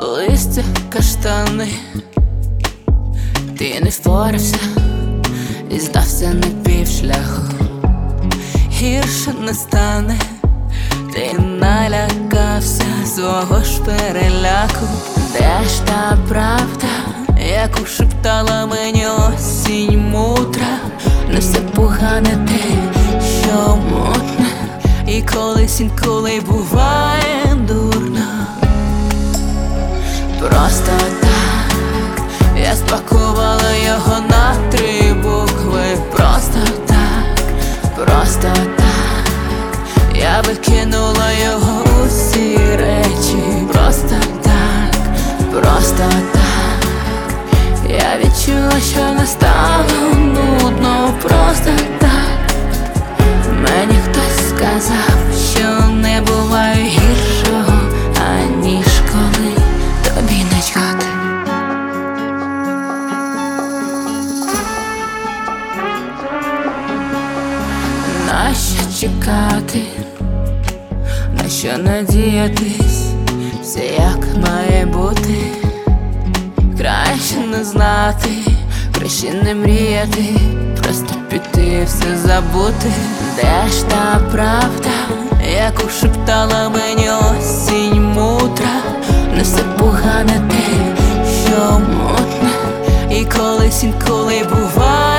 листя, каштани, ти не впорався і здався на півшляху. Гірше не стане, ти налякався свого ж переляку. Де ж та правда, яку шептала мені осінь мудра? Не все погане те, що мутне, і колись інколи буває дурно. Просто так я спакувала його на 3 букви. Просто так я викинула його усі речі. Просто так я відчула, що не стало нудно. Просто так мені хтось сказав, що не буває гіршого, аніж коли тобі начхати. Нащо чекати, на що надіятись, все як має бути. Краще не знати, краще не мріяти, просто піти і все забути. Де ж та правда, яку шептала мені осінь мудра? Не все погане те, що мутне, і колись інколи буває